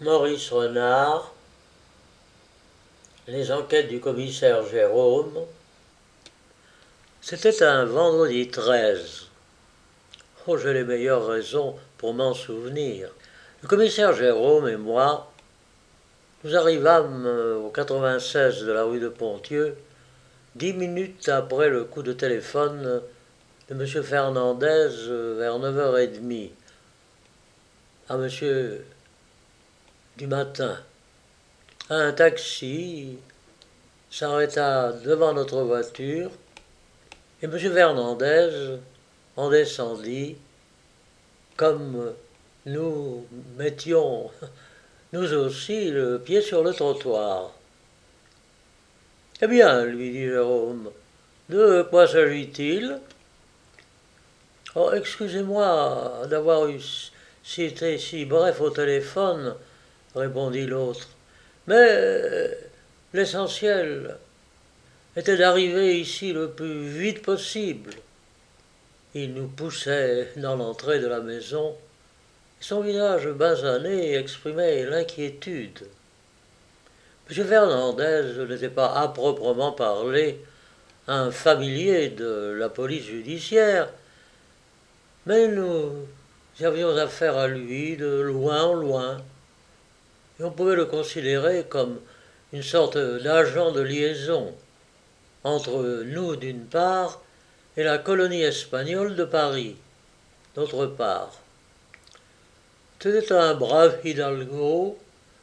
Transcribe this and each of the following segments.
Maurice Renard, les enquêtes du commissaire Jérôme. C'était un vendredi 13. Oh, j'ai les meilleures raisons pour m'en souvenir. Le commissaire Jérôme et moi, nous arrivâmes au 96 de la rue de Ponthieu, 10 minutes après le coup de téléphone de M. Fernandez vers 9h30, à M. du matin. Un taxi s'arrêta devant notre voiture et M. Fernandez en descendit comme nous mettions, nous aussi, le pied sur le trottoir. Eh bien, lui dit Jérôme, de quoi s'agit-il? Oh, excusez-moi d'avoir été si bref au téléphone, répondit l'autre, mais l'essentiel était d'arriver ici le plus vite possible. Il nous poussait dans l'entrée de la maison. Son visage basané exprimait l'inquiétude. M. Fernandez n'était pas à proprement parler un familier de la police judiciaire, mais nous avions affaire à lui de loin en loin, et on pouvait le considérer comme une sorte d'agent de liaison entre nous d'une part et la colonie espagnole de Paris d'autre part. C'était un brave hidalgo,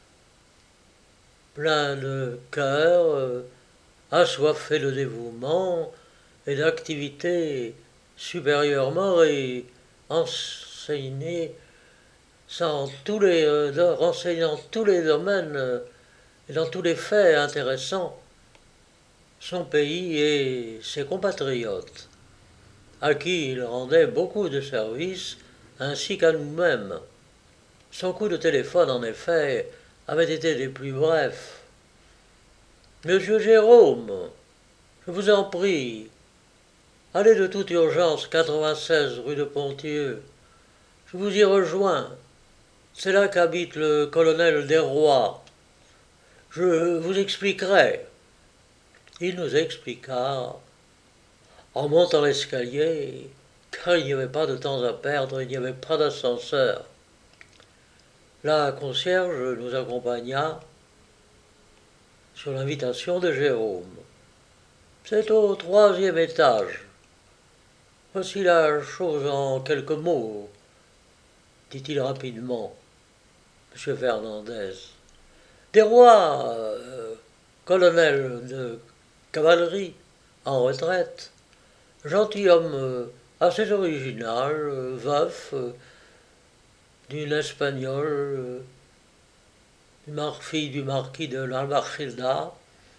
plein de cœur, assoiffé de dévouement et d'activité supérieurement renseigné renseignant tous les domaines et dans tous les faits intéressants son pays et ses compatriotes, à qui il rendait beaucoup de services ainsi qu'à nous-mêmes. Son coup de téléphone, en effet, avait été des plus brefs. Monsieur Jérôme, je vous en prie, allez de toute urgence 96 rue de Ponthieu. Je vous y rejoins. C'est là qu'habite le colonel Desrois. Je vous expliquerai. Il nous expliqua, en montant l'escalier, car il n'y avait pas de temps à perdre, il n'y avait pas d'ascenseur. La concierge nous accompagna sur l'invitation de Jérôme. C'est au 3e étage. Voici la chose en quelques mots, dit-il rapidement, M. Fernandez. Desrois, colonel de cavalerie, en retraite, gentilhomme assez original, veuf, d'une espagnole, fille du marquis de l'Albacilda,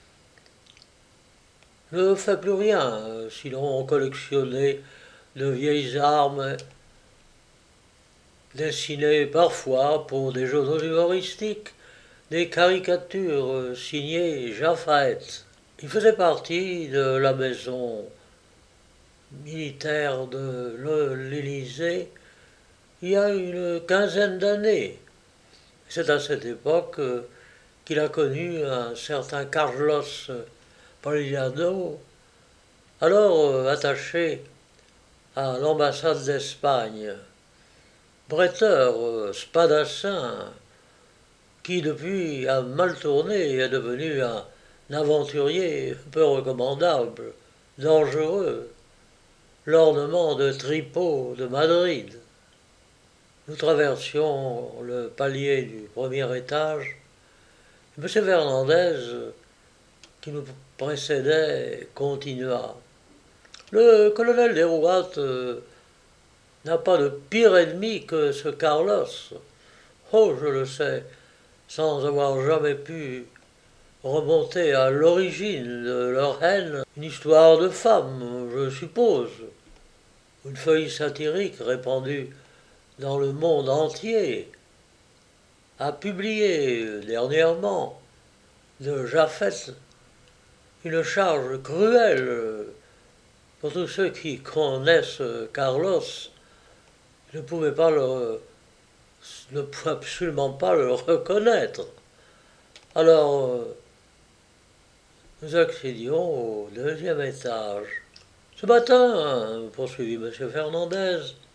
ne fait plus rien, sinon collectionner de vieilles armes dessinées parfois pour des journaux humoristiques, des caricatures signées Jaffaet. Il faisait partie de la maison militaire de l'Élysée il y a une quinzaine d'années. C'est à cette époque qu'il a connu un certain Carlos Pagliado, alors attaché à l'ambassade d'Espagne, bretteur, spadassin, qui depuis a mal tourné et est devenu un aventurier peu recommandable, dangereux, l'ornement de Tripot de Madrid. Nous traversions le palier du premier étage. M. Fernandez, qui nous précédait, continua. Le colonel Desrois n'a pas de pire ennemi que ce Carlos. Oh, je le sais, sans avoir jamais pu remonter à l'origine de leur haine. Une histoire de femme, je suppose. Une feuille satirique répandue dans le monde entier a publié dernièrement de Jaffaet une charge cruelle pour tous ceux qui connaissent Carlos. Je ne pouvais pas ne pouvait absolument pas le reconnaître. Alors, nous accédions au deuxième étage. Ce matin, poursuivit M. Fernandez,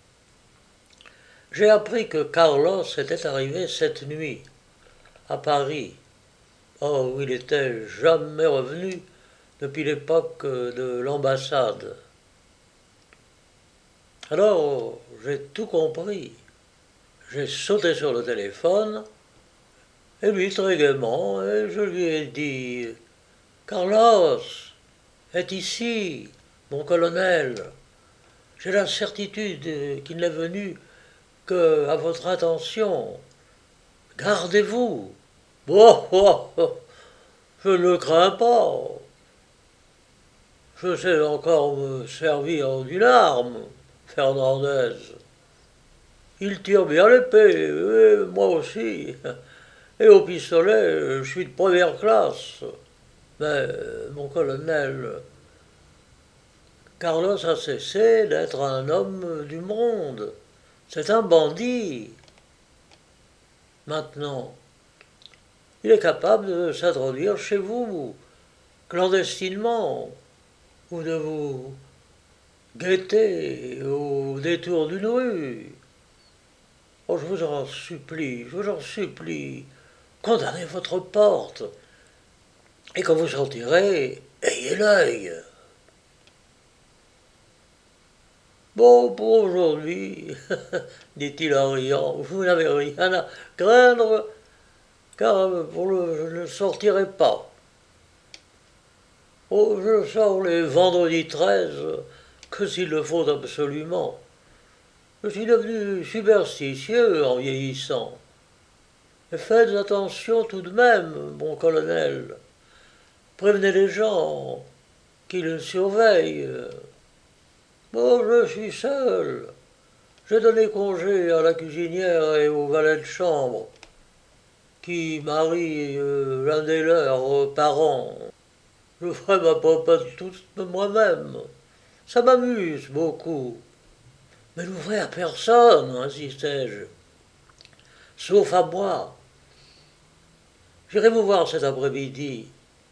j'ai appris que Carlos était arrivé cette nuit, à Paris. Or, où il n'était jamais revenu depuis l'époque de l'ambassade. Alors, j'ai tout compris. J'ai sauté sur le téléphone, et lui très gaiement, et je lui ai dit Carlos est ici, mon colonel. J'ai la certitude qu'il n'est venu que à votre attention. Gardez-vous. Oh, oh, oh, je ne le crains pas. Je sais encore me servir d'une arme, Fernandez. Il tire bien l'épée, et moi aussi. Et au pistolet, je suis de première classe. Mais, mon colonel, Carlos a cessé d'être un homme du monde. C'est un bandit. Maintenant, il est capable de s'introduire chez vous, clandestinement, ou de vous guetter au détour d'une rue. Oh, je vous en supplie, condamnez votre porte, et quand vous sortirez, ayez l'œil. Bon, pour aujourd'hui, dit-il en riant, vous n'avez rien à craindre, car je ne sortirai pas. Oh, je sors les vendredis 13, que s'il le faut absolument. Je suis devenu superstitieux en vieillissant. Mais faites attention tout de même, mon colonel. Prévenez les gens qui le surveillent. Bon, je suis seul. J'ai donné congé à la cuisinière et au valet de chambre, qui marient l'un des leurs parents. Je ferai ma popote toute moi-même. Ça m'amuse beaucoup. Mais n'ouvrez à personne, insistai-je. Sauf à moi. J'irai vous voir cet après-midi.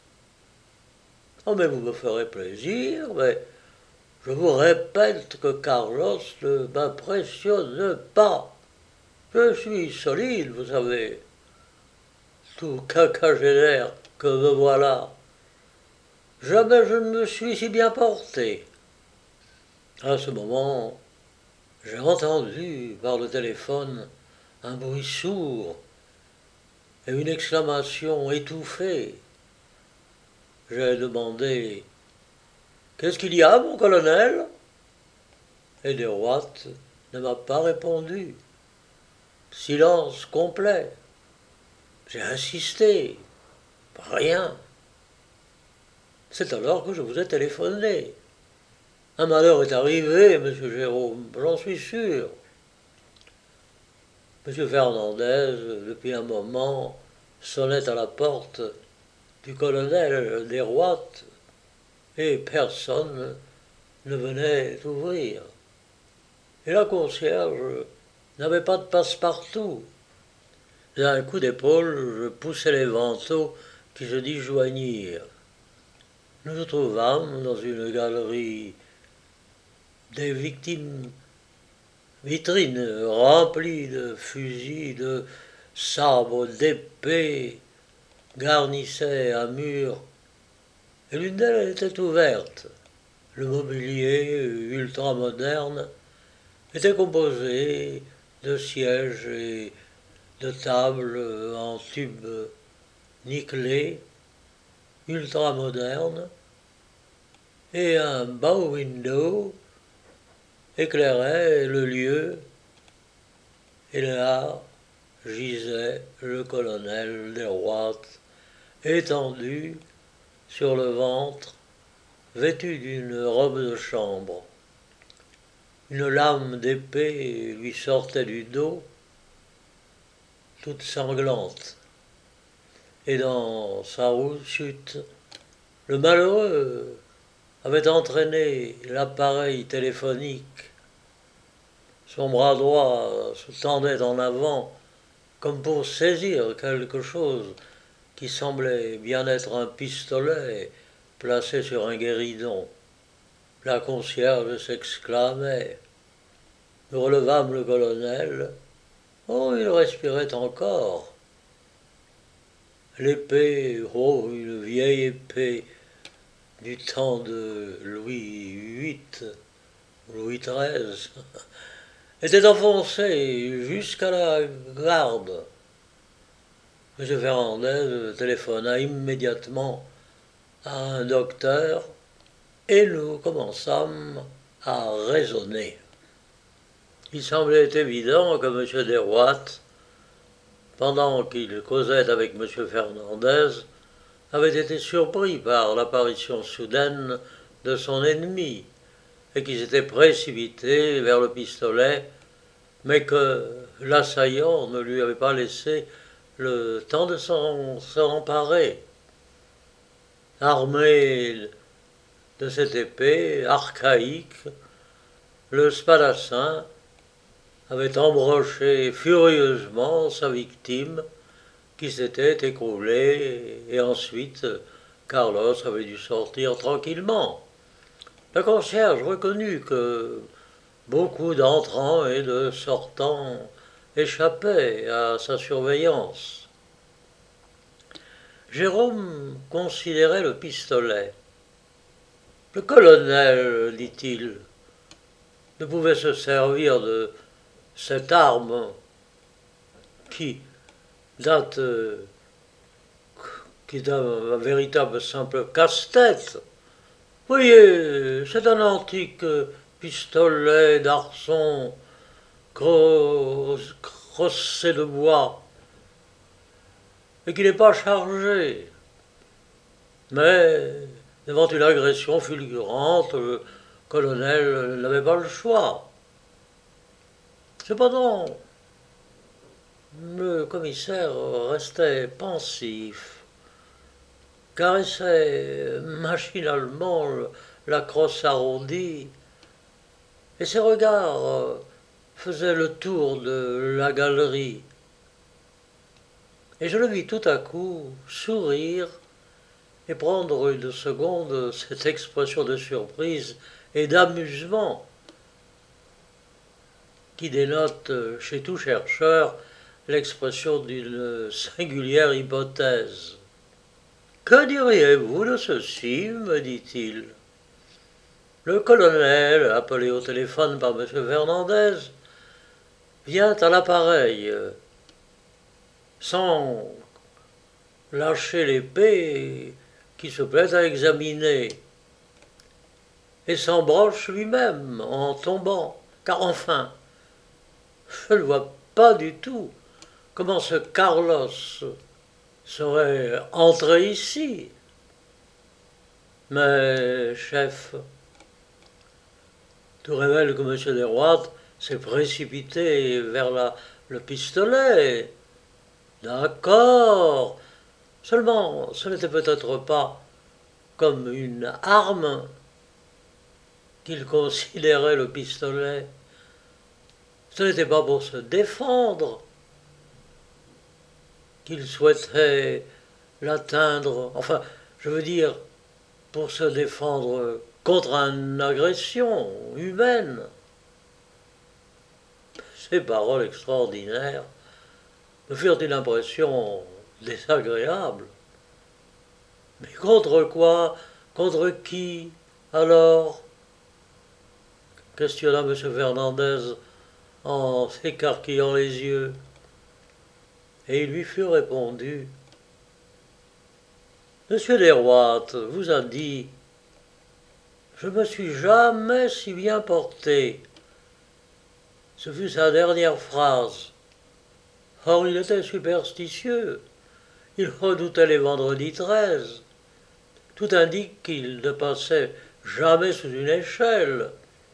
Oh, mais vous me ferez plaisir, mais je vous répète que Carlos ne m'impressionne pas. Je suis solide, vous savez. Tout quinquagénaire que me voilà. Jamais je ne me suis si bien porté. À ce moment, j'ai entendu par le téléphone un bruit sourd et une exclamation étouffée. J'ai demandé Qu'est-ce qu'il y a, mon colonel Et Desroites ne m'a pas répondu. Silence complet. J'ai insisté. Rien. C'est alors que je vous ai téléphoné. Un malheur est arrivé, monsieur Jérôme, j'en suis sûr. Monsieur Fernandez, depuis un moment, sonnait à la porte du colonel Desroites et personne ne venait ouvrir. Et la concierge n'avait pas de passe-partout. D'un coup d'épaule, je poussai les vantaux qui se disjoignirent. Nous nous trouvâmes dans une galerie des victimes, vitrines remplies de fusils, de sabres, d'épées, garnissaient un mur, et l'une d'elles était ouverte. Le mobilier ultramoderne était composé de sièges et de tables en tubes nickelés, ultramodernes, et un bow window éclairait le lieu, et là gisait le colonel Desroites, étendu sur le ventre, vêtu d'une robe de chambre. Une lame d'épée lui sortait du dos, toute sanglante, et dans sa chute, le malheureux avait entraîné l'appareil téléphonique Son bras droit se tendait en avant, comme pour saisir quelque chose qui semblait bien être un pistolet placé sur un guéridon. La concierge s'exclamait. Nous relevâmes le colonel. Oh, il respirait encore. L'épée, oh, une vieille épée du temps de Louis VIII, Louis XIII, était enfoncée jusqu'à la garde. M. Fernandez téléphona immédiatement à un docteur et nous commençâmes à raisonner. Il semblait évident que M. Desroites, pendant qu'il causait avec M. Fernandez, avait été surpris par l'apparition soudaine de son ennemi et qu'il s'était précipité vers le pistolet, mais que l'assaillant ne lui avait pas laissé le temps de s'en emparer. Armé de cette épée archaïque, le spadassin avait embroché furieusement sa victime qui s'était écroulée et ensuite Carlos avait dû sortir tranquillement. Le concierge reconnut que beaucoup d'entrants et de sortants échappaient à sa surveillance. Jérôme considérait le pistolet. Le colonel, dit-il, ne pouvait se servir de cette arme qui date d'un véritable simple casse-tête. Voyez, c'est un antique pistolet d'arçon crossé de bois et qui n'est pas chargé. Mais devant une agression fulgurante, le colonel n'avait pas le choix. Cependant, le commissaire restait pensif, caressait machinalement la crosse arrondie, et ses regards faisaient le tour de la galerie. Et je le vis tout à coup sourire et prendre une seconde cette expression de surprise et d'amusement qui dénote chez tout chercheur l'expression d'une singulière hypothèse. Que diriez-vous de ceci, me dit-il. Le colonel, appelé au téléphone par M. Fernandez, vient à l'appareil sans lâcher l'épée qui se plaît à examiner et s'embroche lui-même en tombant, car enfin, je ne vois pas du tout comment ce Carlos serait entré ici. Mais, chef, tout révèle que M. Desroites s'est précipité vers le pistolet. D'accord. Seulement, ce n'était peut-être pas comme une arme qu'il considérait le pistolet. Ce n'était pas pour se défendre qu'il souhaitait l'atteindre. Enfin, je veux dire, pour se défendre contre une agression humaine. Ces paroles extraordinaires me firent une impression désagréable. Mais contre quoi? Contre qui, alors? Questionna M. Fernandez en s'écarquillant les yeux. Et il lui fut répondu. M. Desroites vous a dit « Je me suis jamais si bien porté ». Ce fut sa dernière phrase. Or, il était superstitieux. Il redoutait les vendredis 13. Tout indique qu'il ne passait jamais sous une échelle,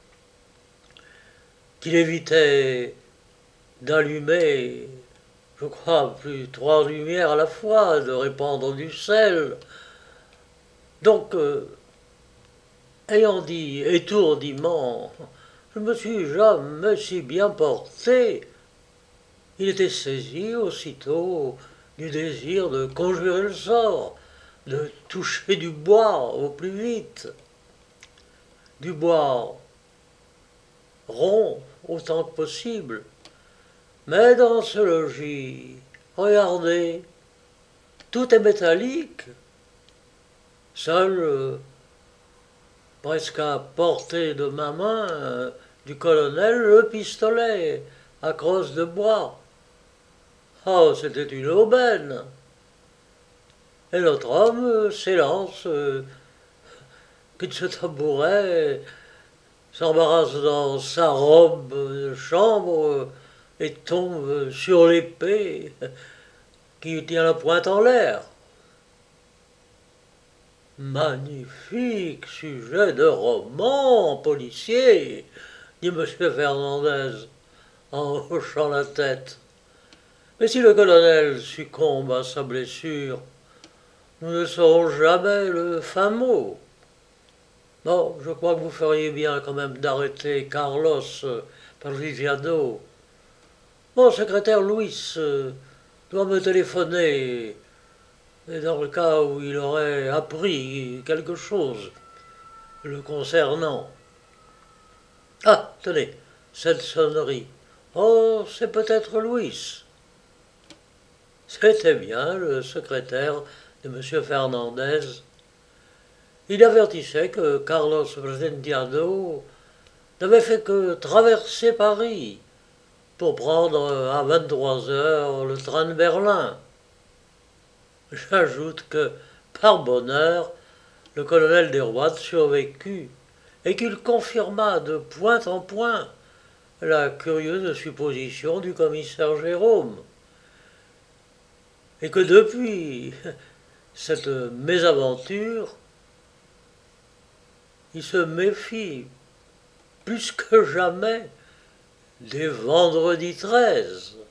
qu'il évitait d'allumer, je crois, plus 3 lumières à la fois, de répandre du sel. Donc, ayant dit étourdiment je me suis jamais si bien porté. Il était saisi aussitôt du désir de conjurer le sort, de toucher du bois au plus vite, du bois rond autant que possible. Mais dans ce logis, regardez, tout est métallique. Seul, presque à portée de ma main, du colonel, le pistolet à crosse de bois. Oh, c'était une aubaine. Et notre homme s'élance, quitte ce tabouret, s'embarrasse dans sa robe de chambre et tombe sur l'épée qui tient la pointe en l'air. Magnifique sujet de roman policier, dit M. Fernandez en hochant la tête. Mais si le colonel succombe à sa blessure, nous ne saurons jamais le fin mot. Non, je crois que vous feriez bien quand même d'arrêter Carlos Parviviano. Mon secrétaire Luis doit me téléphoner dans le cas où il aurait appris quelque chose le concernant. Ah, tenez, cette sonnerie. Oh, c'est peut-être Luis. C'était bien le secrétaire de M. Fernandez. Il avertissait que Carlos Presentiano n'avait fait que traverser Paris pour prendre à 23 heures le train de Berlin. J'ajoute que, par bonheur, le colonel Desroides survécut et qu'il confirma de point en point la curieuse supposition du commissaire Jérôme, et que depuis cette mésaventure, il se méfie plus que jamais des vendredis 13.